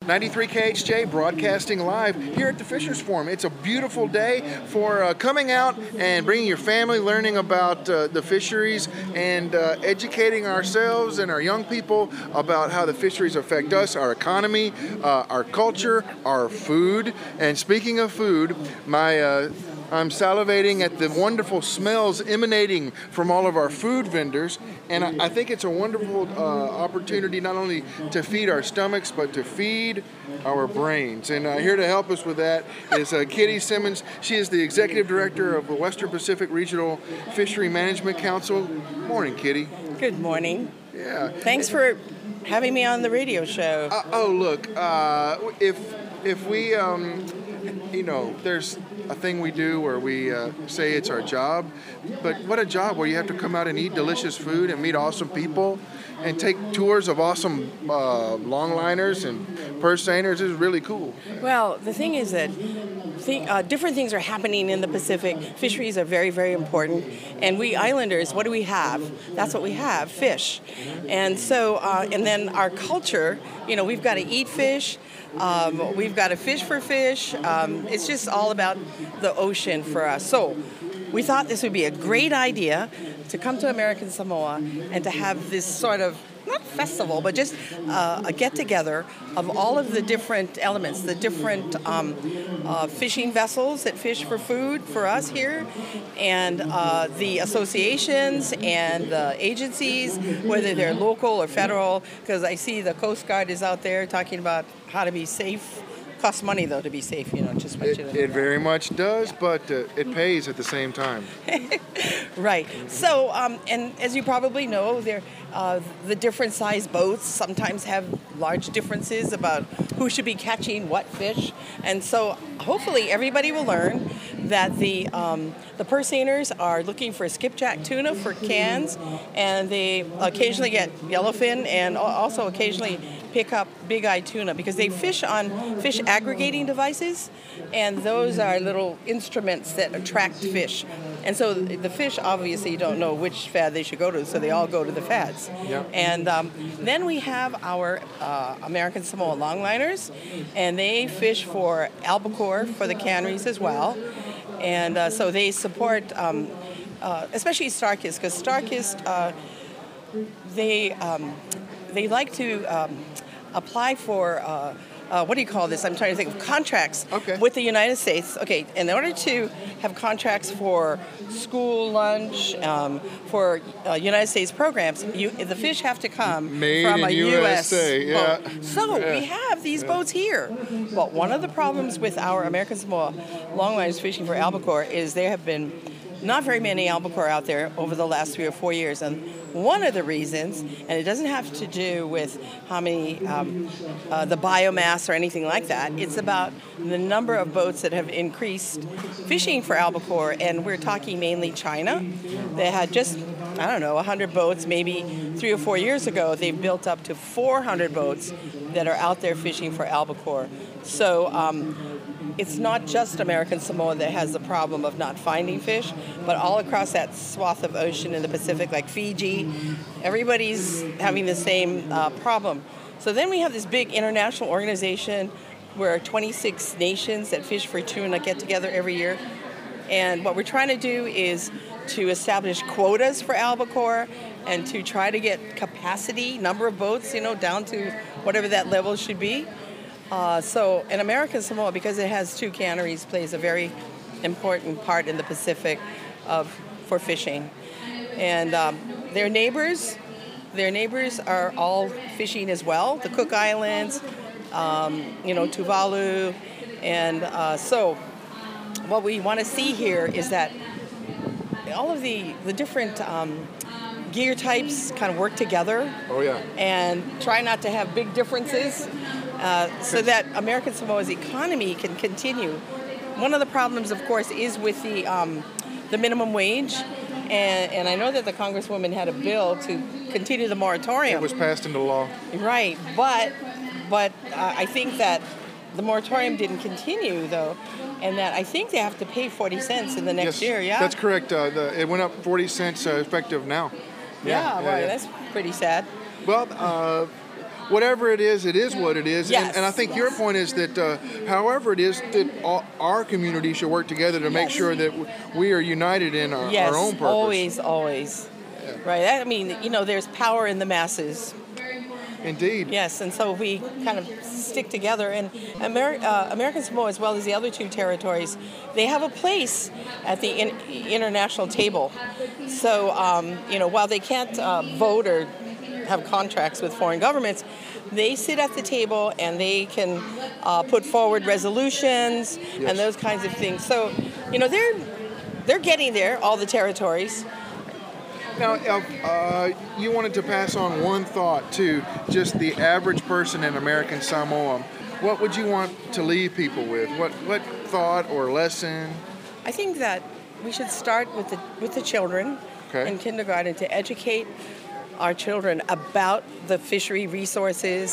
93 KHJ broadcasting live here at the Fishers Forum. It's a beautiful day for coming out and bringing your family, learning about the fisheries, and educating ourselves and our young people about how the fisheries affect us, our economy, our culture, our food. And speaking of food, I'm salivating at the wonderful smells emanating from all of our food vendors, and I think it's a wonderful opportunity not only to feed our stomachs, but to feed our brains. And here to help us with that is Kitty Simmons. She is the Executive Director of the Western Pacific Regional Fishery Management Council. Morning, Kitty. Good morning. Yeah. Thanks for having me on the radio show. Look, if we, there's a thing we do where we say it's our job, but what a job where you have to come out and eat delicious food and meet awesome people and take tours of awesome longliners and purse seiners is really cool. Well, the thing is that different things are happening in the Pacific. Fisheries are very, very important. And we islanders, what do we have? That's what we have, fish. And so, and then our culture, we've got to eat fish. We've got to fish for fish. It's just all about the ocean for us. So we thought this would be a great idea to come to American Samoa and to have this sort of, not festival, but just a get-together of all of the different elements, the different fishing vessels that fish for food for us here, and the associations and the agencies, whether they're local or federal, because I see the Coast Guard is out there talking about how to be safe. Costs money, though, to be safe, just mention it. It very much does, but it pays at the same time. Right. So, and as you probably know, the different size boats sometimes have large differences about who should be catching what fish. And so hopefully everybody will learn that the purse seiners are looking for skipjack tuna for cans, and they occasionally get yellowfin and also occasionally pick up big-eye tuna because they fish on fish aggregating devices, and those are little instruments that attract fish. And so the fish obviously don't know which fad they should go to, so they all go to the fads. Yep. And then we have our American Samoa longliners, and they fish for albacore for the canneries as well. And so they support, especially StarKist, because StarKist, they like to apply for, what do you call this? I'm trying to think of contracts with the United States. Okay, in order to have contracts for school lunch, for United States programs, the fish have to come Made from in a USA, U.S. boat. yeah. So we have these boats here. But one of the problems with our American Samoa longliners fishing for albacore is there have been not very many albacore out there over the last 3 or 4 years. And one of the reasons, and it doesn't have to do with how many, the biomass or anything like that, it's about the number of boats that have increased fishing for albacore. And we're talking mainly China. They had just, 100 boats maybe 3 or 4 years ago. They've built up to 400 boats that are out there fishing for albacore. So it's not just American Samoa that has the problem of not finding fish, but all across that swath of ocean in the Pacific, like Fiji, everybody's having the same problem. So then we have this big international organization where 26 nations that fish for tuna get together every year. And what we're trying to do is to establish quotas for albacore and to try to get capacity, number of boats, down to whatever that level should be. So in American Samoa, because it has 2 canneries, plays a very important part in the Pacific for fishing. And their neighbors are all fishing as well, the Cook Islands, Tuvalu. And so what we want to see here is that all of the different gear types kind of work together. Oh, yeah. And try not to have big differences. So that American Samoa's economy can continue. One of the problems, of course, is with the minimum wage, and I know that the Congresswoman had a bill to continue the moratorium. It was passed into law. Right, but I think that the moratorium didn't continue, though, and that I think they have to pay 40 cents in the next year, yeah? That's correct. It went up 40 cents effective now. Yeah, right, that's pretty sad. Well, whatever it is what it is. Yes. And I think your point is that however it is that our community should work together to make sure that we are united in our own purpose. Always. Yeah. Right. I mean, there's power in the masses. Indeed. Yes, and so we kind of stick together. And American Samoa, as well as the other two territories, they have a place at the international table. So, while they can't vote or have contracts with foreign governments, they sit at the table and they can put forward resolutions and those kinds of things. So, they're getting there, all the territories. Now, you wanted to pass on one thought to just the average person in American Samoa. What would you want to leave people with? What thought or lesson? I think that we should start with the children in kindergarten to educate our children about the fishery resources,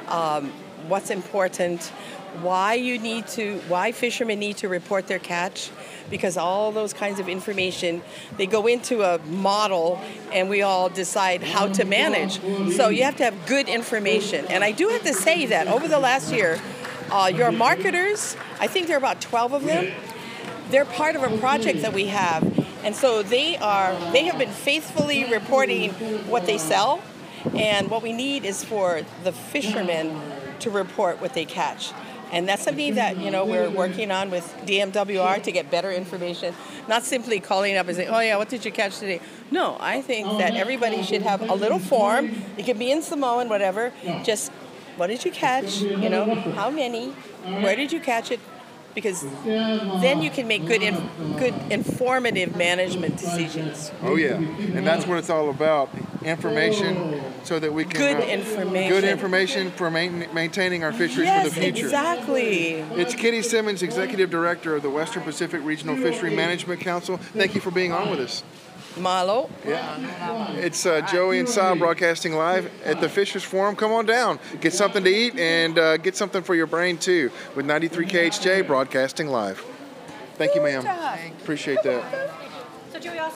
what's important, why fishermen need to report their catch, because all those kinds of information, they go into a model and we all decide how to manage. So you have to have good information. And I do have to say that over the last year, your marketers, I think there are about 12 of them, they're part of a project that we have. And so they have been faithfully reporting what they sell. And what we need is for the fishermen to report what they catch. And that's something that, we're working on with DMWR to get better information, not simply calling up and saying, oh yeah, what did you catch today? No, I think that everybody should have a little form. It can be in Samoan, whatever. Just, what did you catch? How many? Where did you catch it? Because then you can make good informative management decisions. Oh yeah, and that's what it's all about. Information so that we can... Good information for maintaining our fisheries for the future. Exactly. It's Kitty Simmons, Executive Director of the Western Pacific Regional Fishery Management Council. Thank you for being on with us. Mahalo. Yeah. It's Joey and Sa broadcasting live at the Fishers Forum. Come on down. Get something to eat and get something for your brain too with 93 KHJ broadcasting live. Thank you, ma'am. Appreciate that.